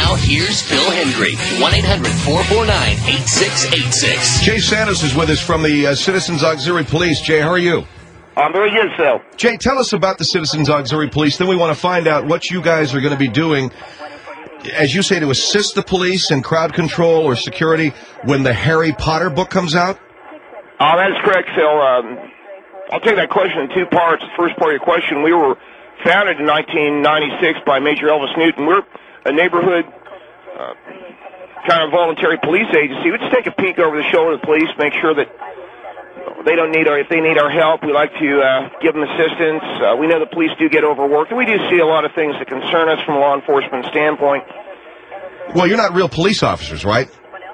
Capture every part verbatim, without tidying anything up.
Now, here's Phil Hendry, one eight hundred four four nine eight six eight six. Jay Santos is with us from the uh, Citizens Auxiliary Police. Jay, how are you? I'm very good, Phil. Jay, tell us about the Citizens Auxiliary Police. Then we want to find out what you guys are going to be doing, as you say, to assist the police in crowd control or security when the Harry Potter book comes out. Oh, that is correct, Phil. Um, I'll take that question in two parts. The first part of your question, we were founded in nineteen ninety-six by Major Elvis Newton. We're a neighborhood uh, kind of voluntary police agency. We just take a peek over the shoulder of the police, make sure that they don't need our, if they need our help, we like to uh, give them assistance. Uh, we know the police do get overworked, and we do see a lot of things that concern us from a law enforcement standpoint. Well, you're not real police officers, right?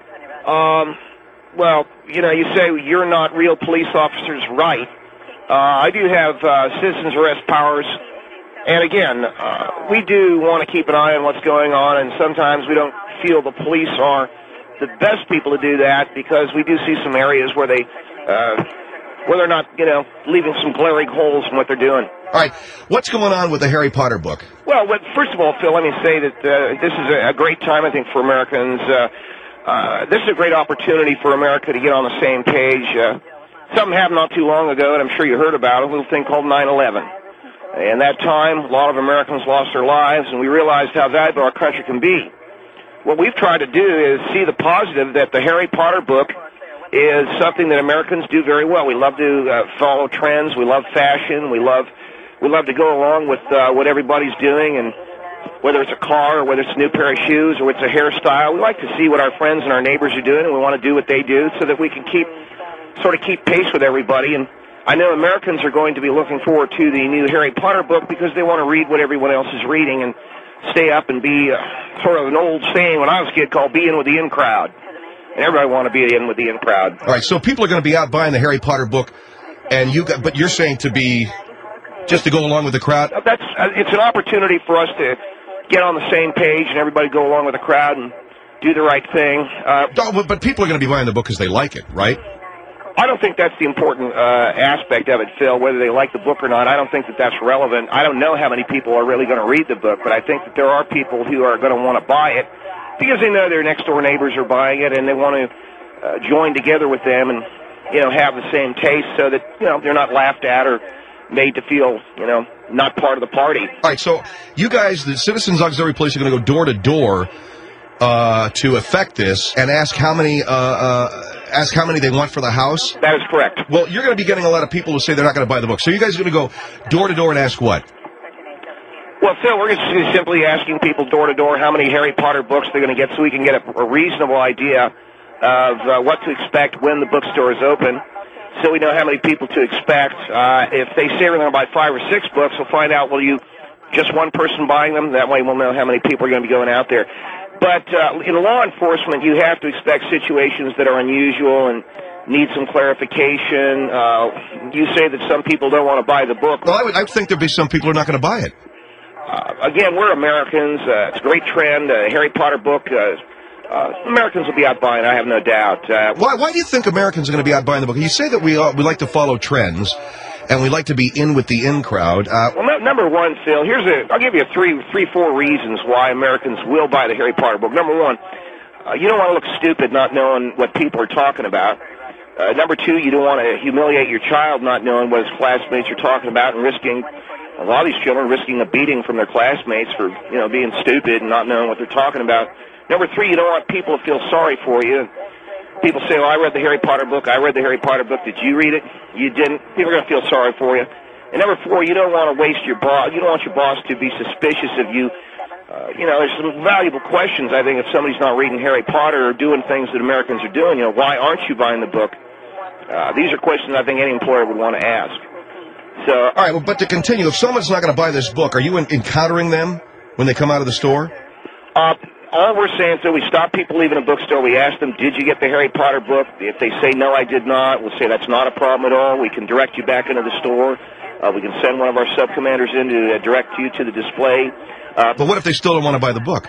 Um, well, you know, you say you're not real police officers, right? Uh, I do have uh, citizens arrest powers, and again, uh, we do want to keep an eye on what's going on, and sometimes we don't feel the police are the best people to do that because we do see some areas where they Uh, where they're not, you know, leaving some glaring holes in what they're doing. All right. What's going on with the Harry Potter book? Well, what, first of all, Phil, let me say that uh, this is a, a great time, I think, for Americans. Uh, uh, this is a great opportunity for America to get on the same page. Uh, something happened not too long ago, and I'm sure you heard about it, a little thing called nine eleven. And that time, a lot of Americans lost their lives, and we realized how valuable our country can be. What we've tried to do is see the positive that the Harry Potter book is something that Americans do very well. We love to uh, follow trends. We love fashion. We love we love to go along with uh, what everybody's doing, and whether it's a car or whether it's a new pair of shoes or it's a hairstyle, we like to see what our friends and our neighbors are doing, and we want to do what they do so that we can keep sort of keep pace with everybody. And I know Americans are going to be looking forward to the new Harry Potter book because they want to read what everyone else is reading and stay up and be uh, sort of an old saying when I was a kid called be in with the in crowd. And everybody want to be in with the in crowd. All right, so people are going to be out buying the Harry Potter book, and you got, but you're saying to be just to go along with the crowd? That's uh, it's an opportunity for us to get on the same page and everybody go along with the crowd and do the right thing. Uh, oh, but people are going to be buying the book because they like it, right? I don't think that's the important uh, aspect of it, Phil, whether they like the book or not. I don't think that that's relevant. I don't know how many people are really going to read the book, but I think that there are people who are going to want to buy it because they know their next-door neighbors are buying it, and they want to uh, join together with them and, you know, have the same taste so that, you know, they're not laughed at or made to feel, you know, not part of the party. All right, so you guys, the Citizens Auxiliary Police, are going to go door to door uh, to effect this and ask how many uh, uh, ask how many they want for the house? That is correct. Well, you're going to be getting a lot of people who say they're not going to buy the book. So you guys are going to go door to door and ask what? Well, Phil, we're just simply asking people door to door how many Harry Potter books they're going to get so we can get a, a reasonable idea of uh, what to expect when the bookstore is open, so we know how many people to expect. Uh, if they say we're going to buy five or six books, we'll find out, will you just one person buying them? That way we'll know how many people are going to be going out there. But uh, in law enforcement, you have to expect situations that are unusual and need some clarification. Uh, you say that some people don't want to buy the book. Well, I would I think there'd be some people who are not going to buy it. Uh, again, we're Americans. Uh, it's a great trend. Uh, Harry Potter book, uh, uh, Americans will be out buying, I have no doubt. Uh, why, why do you think Americans are going to be out buying the book? You say that we uh, we like to follow trends, and we like to be in with the in crowd. Uh, well, no, number one, Phil, here's a, I'll give you a three, three, four reasons why Americans will buy the Harry Potter book. Number one, uh, you don't want to look stupid not knowing what people are talking about. Uh, number two, you don't want to humiliate your child not knowing what his classmates are talking about and risking, a lot of these children risking a beating from their classmates for, you know, being stupid and not knowing what they're talking about. Number three, you don't want people to feel sorry for you. People say, well, I read the Harry Potter book. I read the Harry Potter book. Did you read it? You didn't. People are going to feel sorry for you. And number four, you don't want to waste your boss. You don't want your boss to be suspicious of you. Uh, you know, there's some valuable questions, I think, if somebody's not reading Harry Potter or doing things that Americans are doing. You know, why aren't you buying the book? Uh, these are questions I think any employer would want to ask. So, all right, well, but to continue, if someone's not going to buy this book, are you in- encountering them when they come out of the store? Uh, all we're saying is that we stop people leaving a bookstore. We ask them, did you get the Harry Potter book? If they say, no, I did not, we'll say that's not a problem at all. We can direct you back into the store. Uh, we can send one of our sub-commanders in to uh, direct you to the display. Uh, but what if they still don't want to buy the book?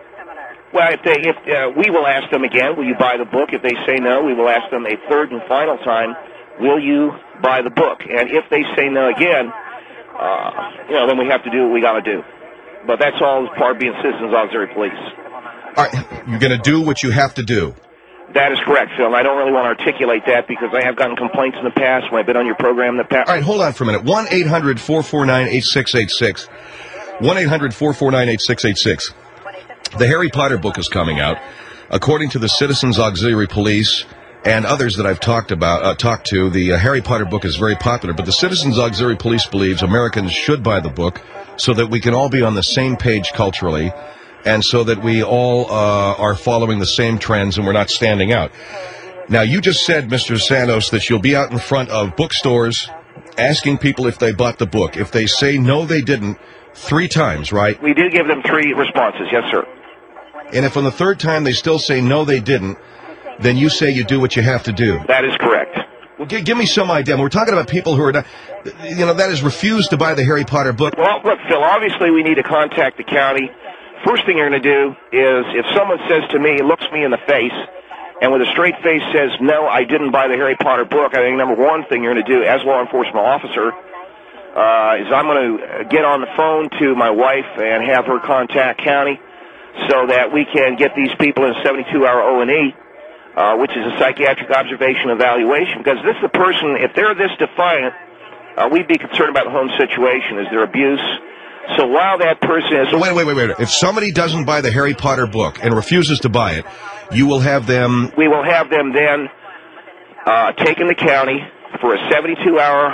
Well, if they, if uh, we will ask them again, will you buy the book? If they say no, we will ask them a third and final time, will you buy the book? And if they say no again, uh, you know, then we have to do what we got to do. But that's all part of being Citizens Auxiliary Police. All right, you're going to do what you have to do. That is correct, Phil. I don't really want to articulate that because I have gotten complaints in the past when I've been on your program in the past. All right, hold on for a minute. one eight hundred four four nine eight six eight six. one eight hundred four four nine eight six eight six. The Harry Potter book is coming out. According to the Citizens Auxiliary Police and others that I've talked about, uh, talked to, the uh, Harry Potter book is very popular. But the Citizens Auxiliary Police believes Americans should buy the book so that we can all be on the same page culturally, and so that we all uh, are following the same trends and we're not standing out. Now, you just said, Mister Santos, that you'll be out in front of bookstores asking people if they bought the book. If they say no, they didn't, three times, right? We do give them three responses, yes, sir. And if on the third time they still say no, they didn't, then you say you do what you have to do. That is correct. Well, g- give me some idea. We're talking about people who are, not, you know, that is refused to buy the Harry Potter book. Well, look, Phil, obviously we need to contact the county. First thing you're going to do is if someone says to me, looks me in the face, and with a straight face says, no, I didn't buy the Harry Potter book, I think number one thing you're going to do as law enforcement officer uh, is I'm going to get on the phone to my wife and have her contact county so that we can get these people in a seventy-two hour O and E, uh, which is a psychiatric observation evaluation. Because this is the person, if they're this defiant, uh, we'd be concerned about the home situation. Is there abuse? So while that person is... So wait, wait, wait, wait. If somebody doesn't buy the Harry Potter book and refuses to buy it, you will have them... We will have them then uh, taken to county for a seventy-two hour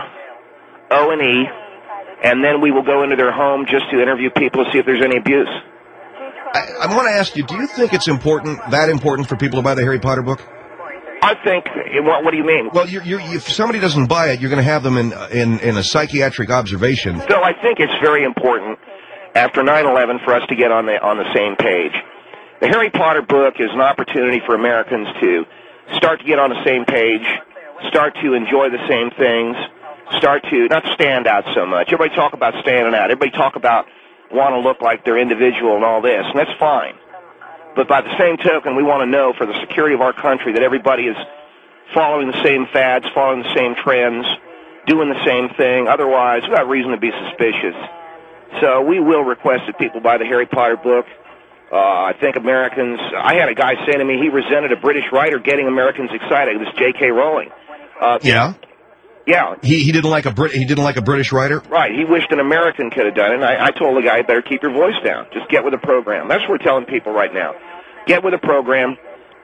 O and E, and then we will go into their home just to interview people to see if there's any abuse. I, I want to ask you, do you think it's important, that important for people to buy the Harry Potter book? I think... What, what do you mean? Well, you're, you're, if somebody doesn't buy it, you're going to have them in, in, in a psychiatric observation. Phil, I think it's very important after nine eleven for us to get on the on the same page. The Harry Potter book is an opportunity for Americans to start to get on the same page, start to enjoy the same things, start to not stand out so much. Everybody talk about standing out. Everybody talk about want to look like they're individual and all this, and that's fine. But by the same token, we want to know for the security of our country that everybody is following the same fads, following the same trends, doing the same thing. Otherwise, we've got reason to be suspicious. So we will request that people buy the Harry Potter book. Uh, I think Americans... I had a guy say to me he resented a British writer getting Americans excited. It was J K Rowling. Uh, yeah? Yeah. He he didn't like a Brit. He didn't like a British writer? Right. He wished an American could have done it. And I, I told the guy, better keep your voice down. Just get with the program. That's what we're telling people right now. Get with the program.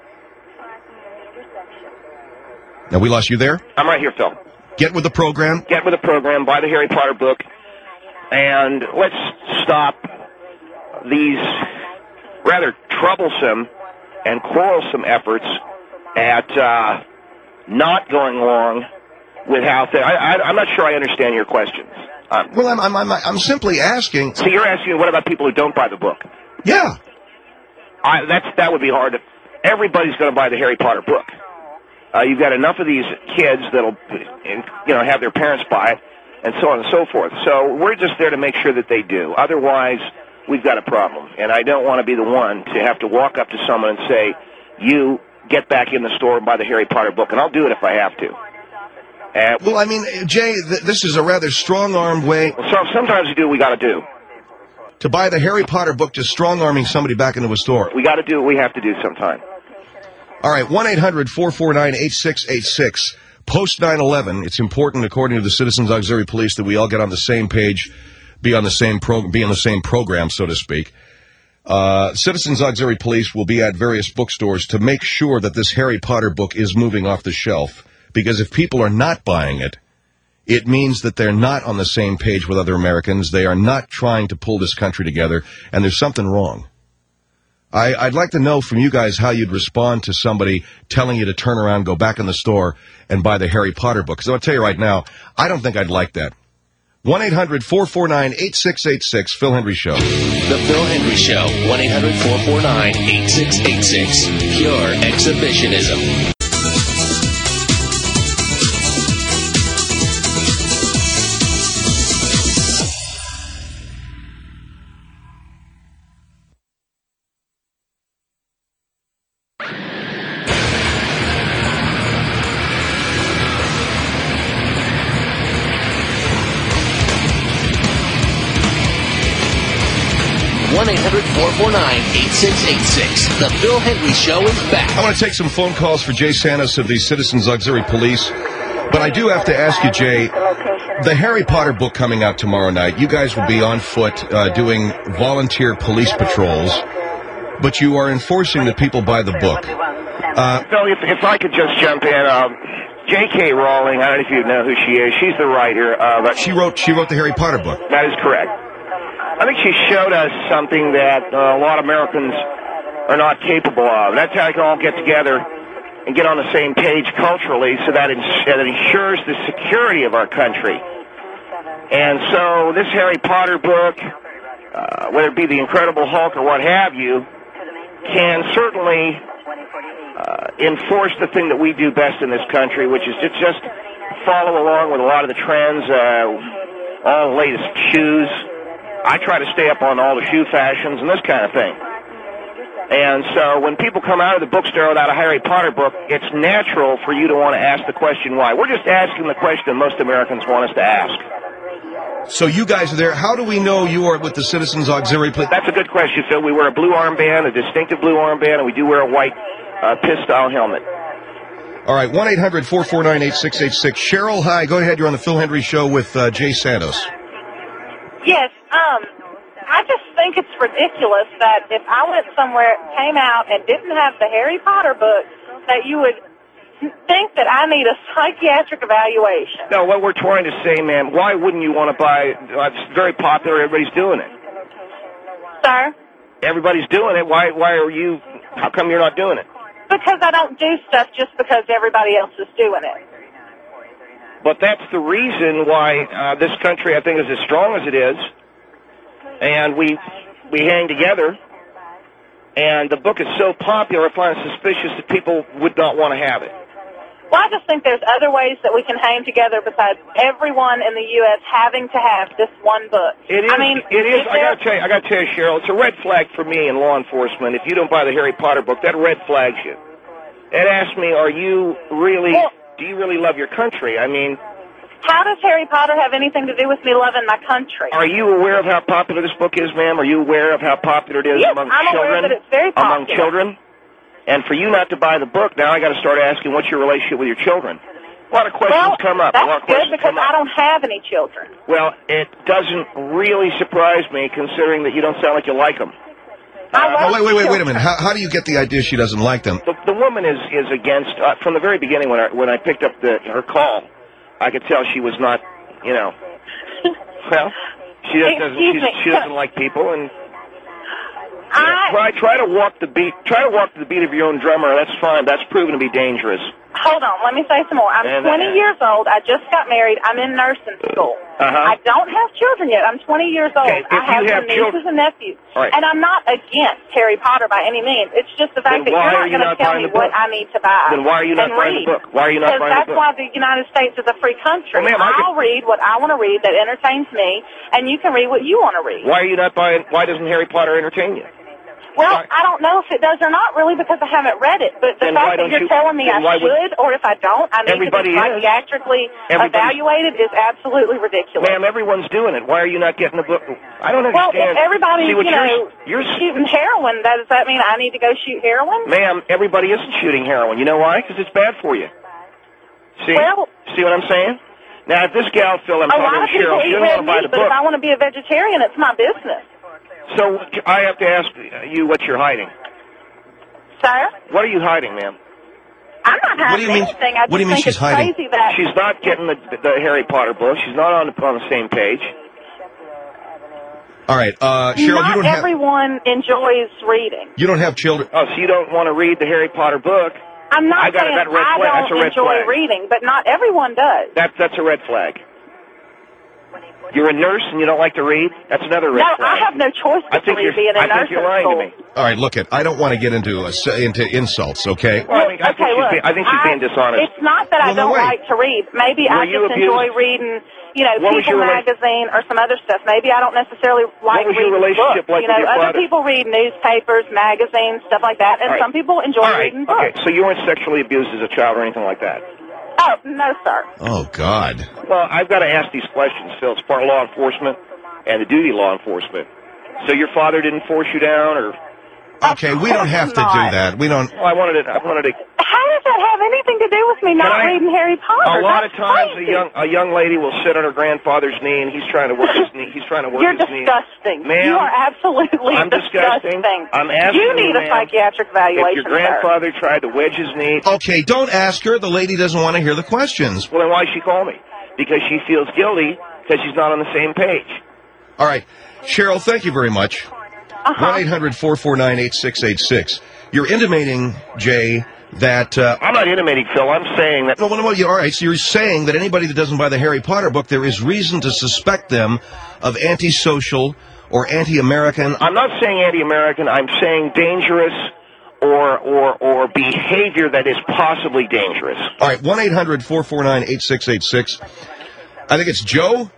Now, we lost you there? I'm right here, Phil. Get with the program. Get with the program. Buy the Harry Potter book. And let's stop these rather troublesome and quarrelsome efforts at uh, not going along with how th- I, I, I'm not sure I understand your questions. Um, well, I'm, I'm, I'm, I'm simply asking... So you're asking, what about people who don't buy the book? Yeah. I, that's, that would be hard. To, everybody's going to buy the Harry Potter book. Uh, you've got enough of these kids that'll, you know, have their parents buy it, and so on and so forth. So we're just there to make sure that they do. Otherwise, we've got a problem. And I don't want to be the one to have to walk up to someone and say, you get back in the store and buy the Harry Potter book. And I'll do it if I have to. Uh, well, I mean, Jay, th- this is a rather strong-armed way... So sometimes we do what we got to do. To buy the Harry Potter book, just strong-arming somebody back into a store. We got to do what we have to do sometime. All right, one eight hundred four four nine eight six eight six. Post nine eleven, it's important, according to the Citizens Auxiliary Police, that we all get on the same page, be on the same pro- be on the same program, so to speak. Uh, Citizens Auxiliary Police will be at various bookstores to make sure that this Harry Potter book is moving off the shelf. Because if people are not buying it, it means that they're not on the same page with other Americans. They are not trying to pull this country together, and there's something wrong. I, I'd like to know from you guys how you'd respond to somebody telling you to turn around, go back in the store, and buy the Harry Potter book. Because I'll tell you right now, I don't think I'd like that. one eight hundred four four nine eight six eight six, Phil Hendry Show. The Phil Hendry Show, one eight hundred four four nine eight six eight six. Pure exhibitionism. one eight hundred four four nine eight six eight six. The Phil Hendry Show is back. I want to take some phone calls for Jay Santos of the Citizens Auxiliary Police. But I do have to ask you, Jay, the Harry Potter book coming out tomorrow night, you guys will be on foot uh, doing volunteer police patrols, but you are enforcing that people buy the book. Uh, Phil, if, if I could just jump in, um, J K. Rowling, I don't know if you know who she is. She's the writer of... Uh, she wrote She wrote the Harry Potter book. That is correct. I think she showed us something that uh, a lot of Americans are not capable of. That's how we can all get together and get on the same page culturally so that it, that it ensures the security of our country. And so this Harry Potter book, uh, whether it be the Incredible Hulk or what have you, can certainly uh, enforce the thing that we do best in this country, which is to just follow along with a lot of the trends, uh, all the latest shoes. I try to stay up on all the shoe fashions and this kind of thing. And so when people come out of the bookstore without a Harry Potter book, it's natural for you to want to ask the question why. We're just asking the question most Americans want us to ask. So you guys are there. How do we know you are with the Citizens Auxiliary Police? That's a good question, Phil. We wear a blue armband, a distinctive blue armband, and we do wear a white uh, pistol helmet. All right, one eight hundred four four nine eight six eight six. Cheryl, hi. Go ahead. You're on the Phil Hendry Show with uh, Jay Santos. Yes, um... I just think it's ridiculous that if I went somewhere, came out, and didn't have the Harry Potter book, that you would think that I need a psychiatric evaluation. No, what we're trying to say, ma'am, why wouldn't you want to buy, uh, it's very popular, everybody's doing it. Sir? Everybody's doing it, why Why are you, how come you're not doing it? Because I don't do stuff just because everybody else is doing it. But that's the reason why uh, this country, I think, is as strong as it is. And we we hang together, and the book is so popular, I find it suspicious that people would not want to have it. Well, I just think there's other ways that we can hang together besides everyone in the U S having to have this one book. It is. I mean, it is. is I got to tell you, I got to tell you, Cheryl, it's a red flag for me in law enforcement. If you don't buy the Harry Potter book, that red flags you. It asks me, are you really? Well, do you really love your country? I mean. How does Harry Potter have anything to do with me loving my country? Are you aware of how popular this book is, ma'am? Are you aware of how popular it is yes, among I'm children? Aware that it's very popular. Among children? And for you not to buy the book, now I got to start asking, what's your relationship with your children? A lot of questions well, come up. That's a lot of good questions because come up. I don't have any children. Well, it doesn't really surprise me, considering that you don't sound like you like them. Uh, oh, wait, wait, wait, wait a minute. How, how do you get the idea she doesn't like them? The, the woman is is against. Uh, from the very beginning, when I when I picked up the her call, I could tell she was not. You know, well, she just doesn't. She's, she doesn't like people, and you know, I, try try to walk the beat. Try to walk to the beat of your own drummer. That's fine. That's proven to be dangerous. Hold on, let me say some more. I'm and, twenty uh, years old. I just got married. I'm in nursing school. Uh-huh. I don't have children yet. I'm twenty years old. Okay, if I have, you have some children- nieces and nephews. All right. And I'm not against Harry Potter by any means. It's just the fact Then that why you're are not you going to not tell buying me the what book? I need to buy. Then why are you not and buying read. the book? Why are you not Because buying the that's book? why the United States is a free country. Well, ma'am, I I'll could- read what I want to read that entertains me, and you can read what you want to read. Why are you not buying? Why doesn't Harry Potter entertain you? Well, Why- I don't know if it does or not, really, because I haven't read it. But the Then why fact that don't you're you- telling me then I why would- should, or if I don't, I need Everybody to is. be psychiatrically Everybody's- evaluated is absolutely ridiculous. Ma'am, everyone's doing it. Why are you not getting the book? I don't Well, understand. if everybody's, See, what you you're, know, you're, shooting heroin, does that mean I need to go shoot heroin? Ma'am, everybody isn't shooting heroin. You know why? Because it's bad for you. See? Well- See what I'm saying? Now, if this gal, Phil, I'm A talking lot to of people Cheryl, she eat doesn't want red to buy meat, the but book. if I want to be a vegetarian, it's my business. So I have to ask you what you're hiding. Sir? What are you hiding, ma'am? I'm not What do you hiding mean- anything. I just what do you mean think she's it's hiding? crazy that... She's not getting the, the Harry Potter book. She's not on the, on the same page. All right, uh, Cheryl, not you don't have everyone enjoys reading. you don't have children. Oh, so you don't want to read the Harry Potter book? I'm not I got saying that red I flag. That's a don't red enjoy flag. reading, but not everyone does. That, that's a red flag. You're a nurse and you don't like to read? That's another red No, flag. I have no choice I but to think read you're, being in I think nursing you're lying school. to me. All right, look it. I don't want to get into a, into insults, okay? Well, I think, I think okay, she's, look, being, I think she's being dishonest. It's not that I Well, no, don't wait. like to read. Maybe Were I you just abused? enjoy reading, you know, What was People your rela- magazine or some other stuff. Maybe I don't necessarily like was your reading relationship books. like you know, with your other father? people read newspapers, magazines, stuff like that, and All right. some people enjoy All right. reading books. Okay, so you weren't sexually abused as a child or anything like that? Oh, no, sir. Oh God. Well, I've got to ask these questions, Phil. It's part of law enforcement and the duty of law enforcement. So your father didn't force you down, or? Okay, we don't have to do not. that. We don't. Well, I wanted to. I wanted to. How does that have anything to do with me not I- reading Harry Potter? A lot of That's times, a crazy. young a young lady will sit on her grandfather's knee, and he's trying to work his knee. He's trying to work You're his knee. disgusting. Ma'am, you are absolutely I'm disgusting. I'm asking You you, need a ma'am, psychiatric If evaluation. your grandfather tried to wedge his knee, Okay, don't ask her. The lady doesn't want to hear the questions. well, then why did she call me? Because she feels guilty because she's not on the same page. All right, Cheryl, thank you very much. Uh-huh. one eight hundred four four nine eight six eight six. You're intimating, Jay, that... Uh, I'm not intimating, Phil. I'm saying that. no, no, no, you- all right, so you're saying that anybody that doesn't buy the Harry Potter book, there is reason to suspect them of antisocial or anti-American... I'm not saying anti-American. I'm saying dangerous or or or behavior that is possibly dangerous. All right, one eight hundred four four nine eight six eight six. I think it's Joe?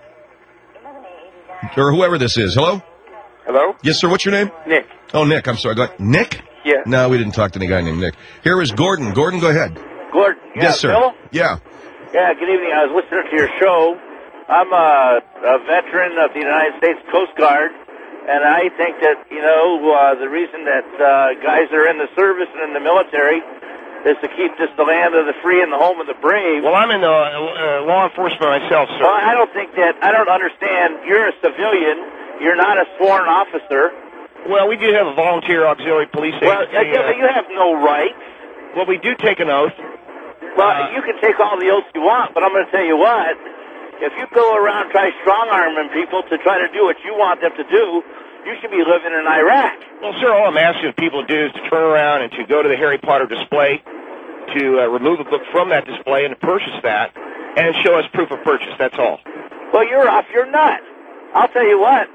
Or whoever this is. Hello? Hello, Yes, sir, what's your name? Nick. Oh, Nick, I'm sorry. Go ahead. Nick? Yeah. No, we didn't talk to any guy named Nick. Here is Gordon. Gordon, go ahead. Gordon. Yeah, Yes, sir. Phil? Yeah. Yeah, good evening. I was listening to your show. I'm a, a veteran of the United States Coast Guard, and I think that, you know, uh, the reason that uh, guys are in the service and in the military is to keep this the land of the free and the home of the brave. Well, I'm in the uh, law enforcement myself, sir. Well, I don't think that, I don't understand. You're a civilian. You're not a sworn officer. Well, we do have a volunteer auxiliary police Well, agency. yeah, but you have no rights. well, we do take an oath. Well, Uh, you can take all the oaths you want, but I'm going to tell you what. If you go around try strong-arming people to try to do what you want them to do, you should be living in Iraq. Well, sir, all I'm asking people to do is to turn around and to go to the Harry Potter display, to uh, remove the book from that display and to purchase that, and show us proof of purchase. That's all. Well, you're off your nut. I'll tell you what.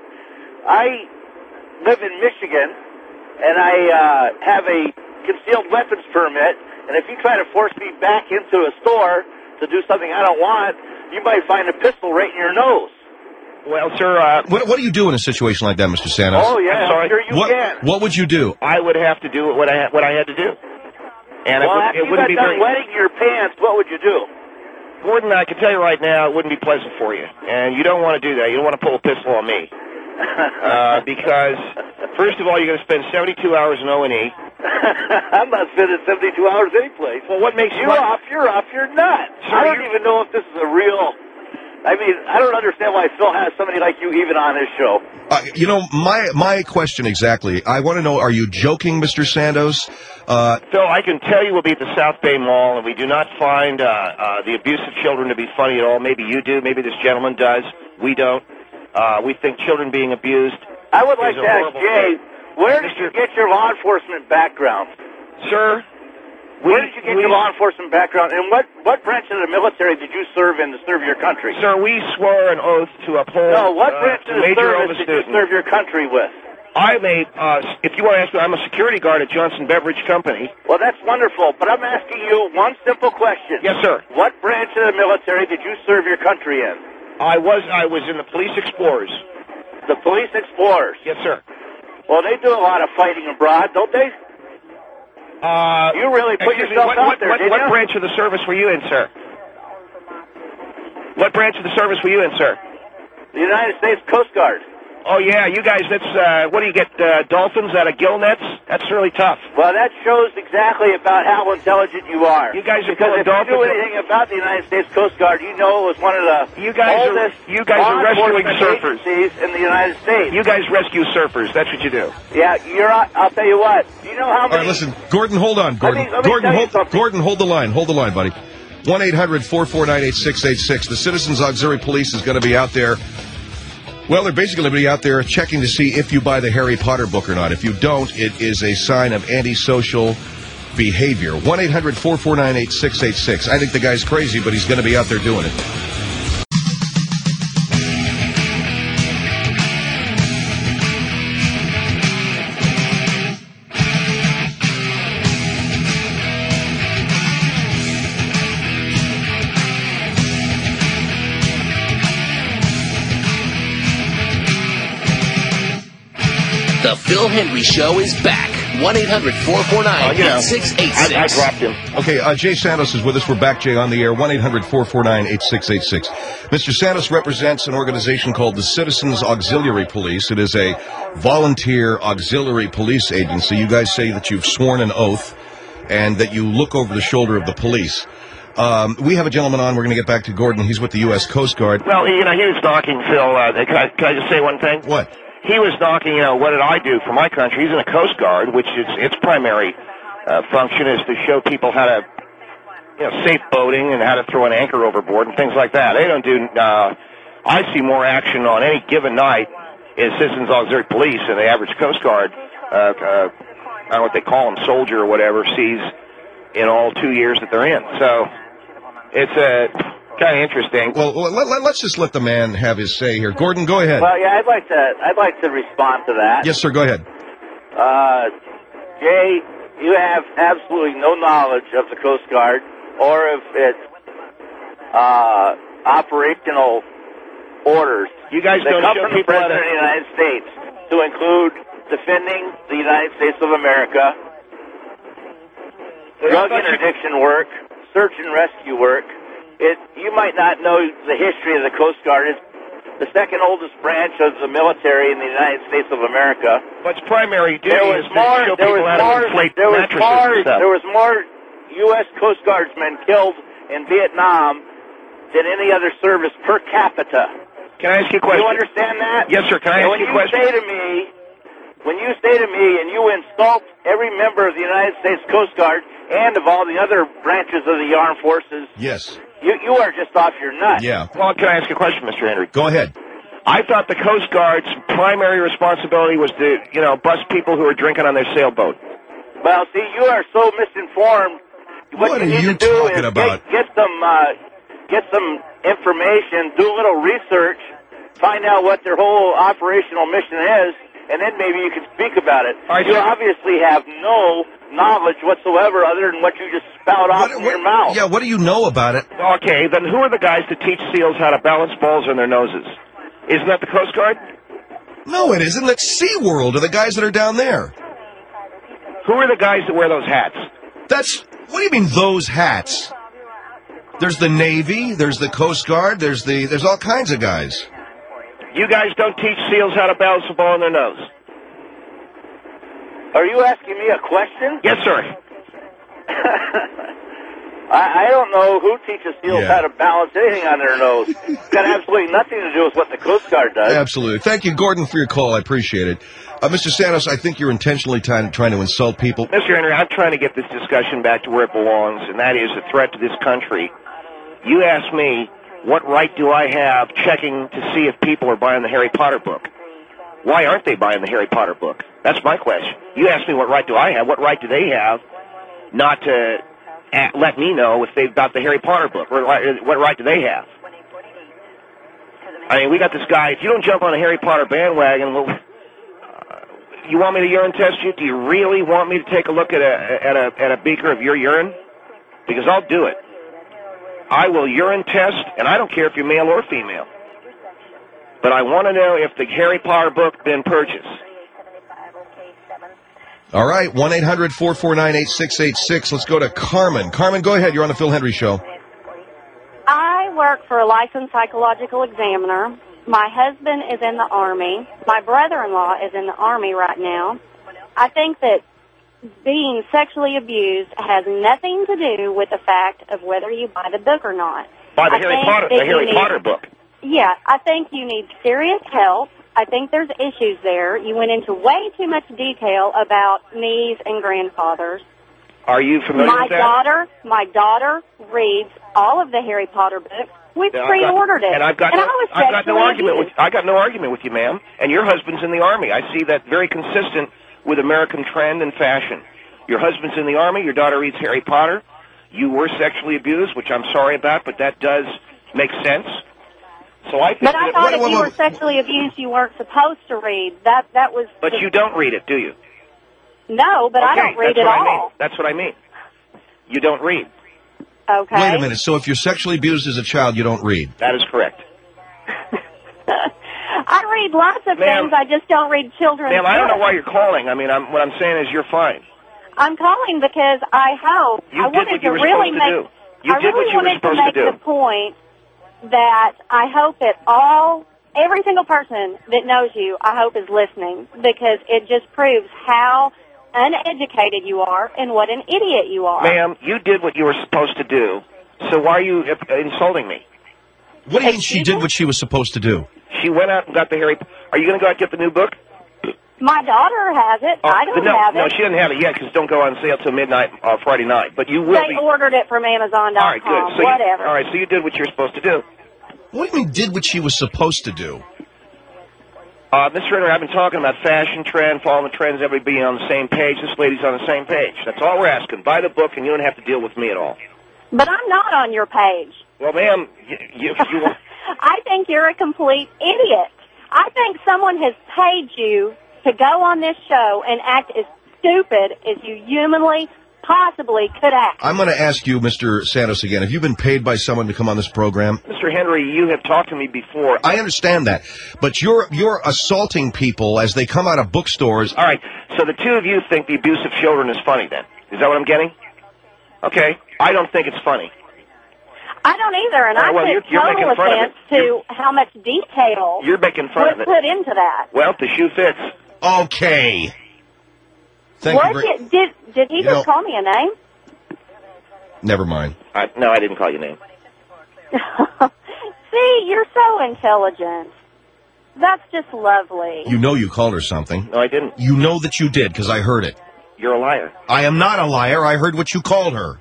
I live in Michigan, and I uh, have a concealed weapons permit, and if you try to force me back into a store to do something I don't want, you might find a pistol right in your nose. Well, sir, uh, What, what do you do in a situation like that, Mister Santos? Oh, yeah, I'm sorry. I'm sure you what, can. what would you do? I would have to do what I what I had to do, and Well, it, would, after it you wouldn't got be done very. wetting your pants, what would you do? Gordon, I can tell you right now, it wouldn't be pleasant for you, and you don't want to do that. You don't want to pull a pistol on me, uh, because first of all, you're going to spend seventy-two hours in O and E. I'm not spending seventy-two hours anyplace. Well, what makes You're what- off, you're off, you're not. Sir, I don't you're- even know if this is a real... I mean, I don't understand why Phil has somebody like you even on his show. Uh, you know, my my question exactly, I want to know, are you joking, Mister Santos? Uh, Phil, I can tell you we'll be at the South Bay Mall, and we do not find uh, uh, the abuse of children to be funny at all. Maybe you do. Maybe this gentleman does. We don't. Uh, we think children being abused I would like is to a ask horrible Jay, thing. where did Mister you get your law enforcement background? Sir, we, Where did you get we, your law enforcement background? And what, what branch of the military did you serve in to serve your country? Sir, we swore an oath to uphold No, what uh, branch to of the Major service Elvis did you Newton. serve your country with? I'm a, uh, if you want to ask me, I'm a security guard at Johnson Beverage Company. Well, that's wonderful, but I'm asking you one simple question. Yes, sir. What branch of the military did you serve your country in? I was I was in the Police Explorers. The Police Explorers. Yes, sir. Well, they do a lot of fighting abroad, don't they? Uh, You really put excuse me, yourself what, out what, there, what, didn't what you? branch of the service were you in, sir? What branch of the service were you in, sir? The United States Coast Guard. Oh, yeah, you guys, that's, uh, what do you get, uh, dolphins out of gill nets? That's really tough. Well, that shows exactly about how intelligent you are. You guys are because pulling if you dolphins. knew anything about the United States Coast Guard, you know it was one of the You guys are- oldest you guys law are rescuing enforcement surfers. agencies in the United States. You guys rescue surfers. That's what you do. Yeah, you're. on- I'll tell you what. Do you know how all many? right, listen, Gordon, hold on, Gordon. me- let me Gordon, tell you hold, something. Gordon, hold the line, hold the line, buddy. one eight hundred four four nine eight six eight six. The Citizens Auxiliary Police is going to be out there. Well, they're basically going to be out there checking to see if you buy the Harry Potter book or not. If you don't, it is a sign of antisocial behavior. one eight hundred four four nine eight six eight six. I think the guy's crazy, but he's going to be out there doing it. The Phil Hendry Show is back. one eight hundred four four nine eight six eight six. I, I dropped him. Okay, uh, Jay Santos is with us. We're back, Jay, on the air. one eight hundred four four nine eight six eight six. Mister Santos represents an organization called the Citizens Auxiliary Police. It is a volunteer auxiliary police agency. You guys say that you've sworn an oath and that you look over the shoulder of the police. Um, we have a gentleman on. We're going to get back to Gordon. He's with the U S Coast Guard. Well, you know, he was knocking, Phil. Uh, can, I, can I just say one thing? What? He was knocking, you know, what did I do for my country? He's in the Coast Guard, which is its primary uh, function is to show people how to, you know, safe boating and how to throw an anchor overboard and things like that. They don't do, uh, I see more action on any given night in Citizens Auxiliary Police than the average Coast Guard, uh, uh, I don't know what they call them, soldier or whatever, sees in all two years that they're in. So it's uh, kind of interesting. Well, let, let, let's just let the man have his say here. Gordon, go ahead. Well, yeah, I'd like to. I'd like to respond to that. Yes, sir. Go ahead. Uh, Jay, you have absolutely no knowledge of the Coast Guard or of its uh, operational orders. You guys They don't come show from the people how President of to... the United States to include defending the United States of America, drug interdiction work, search and rescue work. It, you might not know the history of the Coast Guard. It's the second oldest branch of the military in the United States of America. But its primary duty There was is more. to show There people was how more. to inflate There was mattresses more. and stuff. There was more U S Coast Guardsmen killed in Vietnam than any other service per capita. Can I ask you a question? You understand that? Yes, sir. Can I and ask when you a you question? say to me, when you say to me, and you insult every member of the United States Coast Guard and of all the other branches of the armed forces, Yes. you you are just off your nut. Yeah. Well, can I ask you a question, Mister Henry? Go ahead. I thought the Coast Guard's primary responsibility was to, you know, bust people who are drinking on their sailboat. Well, see, you are so misinformed. What, What you are need you to do talking is about? Get, get some uh, get some information, do a little research, find out what their whole operational mission is, and then maybe you can speak about it. All right, you sir. obviously have no knowledge whatsoever other than what you just spout off What- from your what- mouth. Yeah, what do you know about it? Okay, then who are the guys to teach SEALs how to balance balls on their noses? Isn't that the Coast Guard? No, it isn't. That's SeaWorld are the guys that are down there. Who are the guys that wear those hats? That's, what do you mean those hats? There's the Navy, there's the Coast Guard, there's the, there's all kinds of guys. You guys don't teach SEALs how to balance a ball on their nose? Are you asking me a question? Yes, sir. I, I don't know who teaches SEALs Yeah. how to balance anything on their nose. It's got absolutely nothing to do with what the Coast Guard does. Absolutely. Thank you, Gordon, for your call. I appreciate it. Uh, Mister Santos, I think you're intentionally trying, trying to insult people. Mister Henry, I'm trying to get this discussion back to where it belongs, and that is a threat to this country. You ask me, what right do I have checking to see if people are buying the Harry Potter book? Why aren't they buying the Harry Potter book? That's my question. You ask me what right do I have, what right do they have not to uh, let me know if they've got the Harry Potter book? What right, what right do they have? I mean, we got this guy, if you don't jump on a Harry Potter bandwagon, well, uh, you want me to urine test you? Do you really want me to take a look at a, at a, at a beaker of your urine? Because I'll do it. I will urine test, and I don't care if you're male or female. But I want to know if the Harry Potter book been purchased. All right, one eight hundred four four nine eight six eight six. Let's go to Carmen. Carmen, go ahead. You're on the Phil Hendry Show. I work for a licensed psychological examiner. My husband is in the Army. My brother-in-law is in the Army right now. I think that being sexually abused has nothing to do with the fact of whether you buy the book or not. By the I Harry think Potter, that the you Harry need- Potter book. Yeah, I think you need serious help. I think there's issues there. You went into way too much detail about knees and grandfathers. Are you familiar My with that? daughter, my daughter reads all of the Harry Potter books. We've Yeah, I've got- pre-ordered it, and I've got and no, I was I've got no sexually argument with abused. I got no argument with you, ma'am. And your husband's in the Army. I see that very consistent with American trend and fashion. Your husband's in the Army. Your daughter reads Harry Potter. You were sexually abused, which I'm sorry about, but that does make sense. So I think But I that, thought wait, if wait, you wait. were sexually abused, you weren't supposed to read. That that was. but the- you don't read it, do you? No, but I Okay, don't read that's it what I all. mean. That's what I mean. You don't read. Okay. Wait a minute. So if you're sexually abused as a child, you don't read. That is correct. I read lots of Ma'am. things. I just don't read children's Ma'am, I don't know books. why you're calling. I mean, I'm, what I'm saying is you're fine. I'm calling because I hope You I did wanted what you to were really supposed to make. do. You I did what really you were wanted to supposed to make do. the point that I hope that all every single person that knows you, I hope, is listening, because it just proves how uneducated you are and what an idiot you are. Ma'am, you did what you were supposed to do, so why are you uh, insulting me? What do you mean she did what she was supposed to do? She went out and got the Harry... Are you going to go out and get the new book? My daughter has it. Oh, I don't no, have it. No, she doesn't have it yet, because don't go on sale till midnight uh, Friday night, but you will They be... ordered it from Amazon dot com. All right, good. So Whatever. You, all right, so you did what you were supposed to do. What do you mean did what she was supposed to do? Uh, Mister Renner, I've been talking about fashion trend, following the trends, everybody being on the same page. This lady's on the same page. That's all we're asking. Buy the book, and you don't have to deal with me at all. But I'm not on your page. Well, ma'am, you... you, you I think you're a complete idiot. I think someone has paid you to go on this show and act as stupid as you humanly possibly could act. I'm going to ask you, Mister Santos, again. Have you been paid by someone to come on this program? Mister Henry, you have talked to me before. I understand that, but you're you're assaulting people as they come out of bookstores. All right, so the two of you think the abuse of children is funny, then? Is that what I'm getting? Okay, I don't think it's funny. I don't either, and Uh, I well, take you're- you're total making fun of offense it. to You're- how much detail You're making fun was of it. put into that. Well, the shoe fits. Okay. Thank Was you. Very, it, did did he You just know- call me a name? never mind. I, no, I didn't call your name. See, you're so intelligent. That's just lovely. You know you called her something. No, I didn't. You know that you did because I heard it. You're a liar. I am not a liar. I heard what you called her.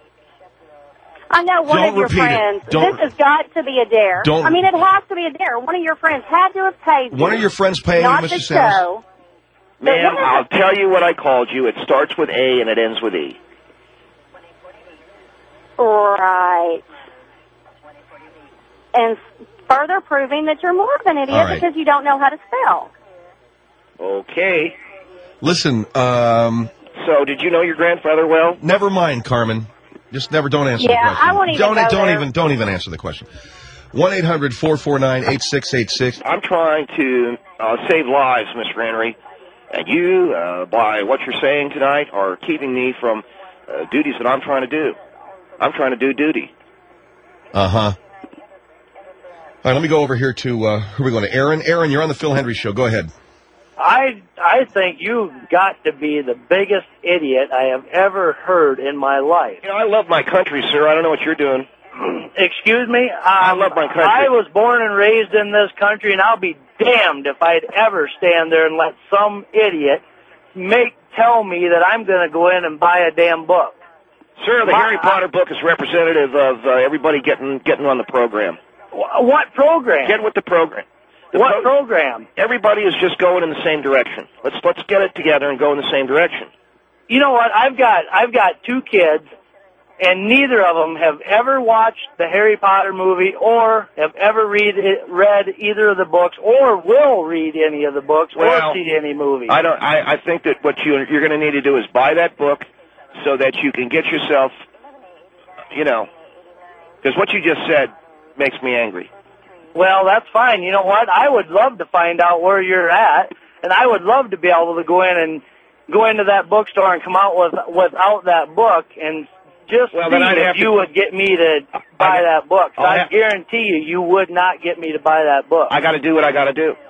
I know one Don't of your repeat it. friends. Don't- This has got to be a dare. Don't- I mean, it has to be a dare. One of your friends had to have paid you. One of your friends paying you, not Mister the Santos? show. But Ma'am, one of I'll the- tell you what I called you. It starts with A and it ends with E. Right. And s- further proving that you're more of an idiot All right. because you don't know how to spell. Okay. Listen, um, So, did you know your grandfather well? never mind, Carmen. Just never. Don't answer Yeah, the question. I won't even don't go don't there. even don't even answer the question. One eight hundred four four nine eight six eight six. I'm trying to uh, save lives, Mister Henry. And you, uh, by what you're saying tonight, are keeping me from uh, duties that I'm trying to do. I'm trying to do duty. Uh huh. All right, let me go over here to uh, who are we going to? Aaron. Aaron, you're on the Phil Hendry Show. Go ahead. I I think you've got to be the biggest idiot I have ever heard in my life. You know, I love my country, sir. I don't know what you're doing. Excuse me? Um, I love my country. I was born and raised in this country, and I'll be damned if I'd ever stand there and let some idiot make tell me that I'm going to go in and buy a damn book. Sir, the My- Harry Potter book is representative of uh, everybody getting getting on the program. Wh- What program? Get with the program. The what pro- program? Everybody is just going in the same direction. Let's let's get it together and go in the same direction. You know what? I've got I've got two kids, and neither of them have ever watched the Harry Potter movie or have ever read read either of the books or will read any of the books Well, or see any movie. I don't. I, I think that what you you're going to need to do is buy that book so that you can get yourself, you know, because what you just said makes me angry. Well, that's fine. You know what? I would love to find out where you're at, and I would love to be able to go in and go into that bookstore and come out with without that book and just Well, see then I'd if have you to- would get me to buy I- that book. I'll I have- guarantee you, you would not get me to buy that book. I got to do what I got to do.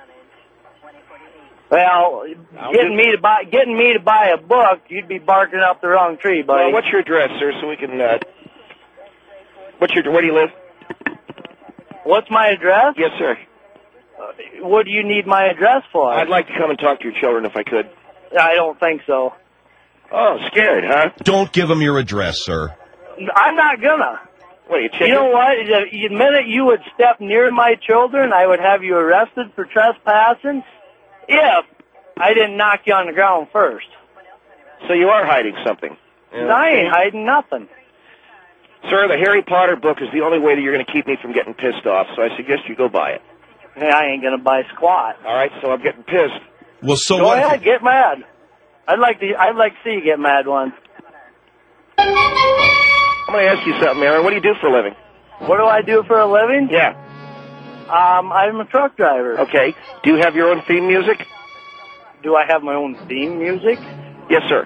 Well, I'll getting do- me to buy getting me to buy a book, you'd be barking up the wrong tree, buddy. Well, what's your address, sir, so we can? Uh, what's your? Where do you live? What's my address? Yes, sir. What do you need my address for? I'd like to come and talk to your children if I could. I don't think so. Oh, scared, huh? Don't give him your address, sir. I'm not gonna. What are you chicken? You know what? The the minute you would step near my children, I would have you arrested for trespassing if I didn't knock you on the ground first. So you are hiding something. I ain't hiding nothing. Sir, the Harry Potter book is the only way that you're going to keep me from getting pissed off, so I suggest you go buy it. Hey, I ain't gonna buy squat. All right, so I'm getting pissed. Well, so Go what? if- ahead, get mad. I'd like to. I'd like to see you get mad once. I'm going to ask you something, Aaron. What do you do for a living? What do I do for a living? Yeah. Um, I'm a truck driver. Okay. Do you have your own theme music? Do I have my own theme music? Yes, sir.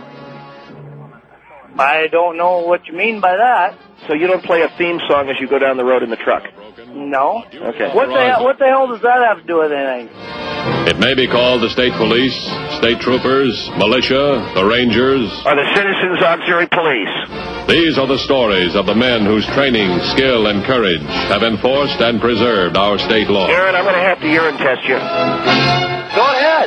I don't know what you mean by that. So you don't play a theme song as you go down the road in the truck? No. Okay. What the hell, what the hell does that have to do with anything? It may be called the state police, state troopers, militia, the rangers, or the Citizens Auxiliary Police. These are the stories of the men whose training, skill, and courage have enforced and preserved our state law. Aaron, I'm going to have to urine test you. Go ahead.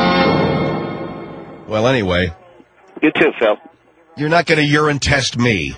Well, anyway. You too, Phil. You're not going to urine test me.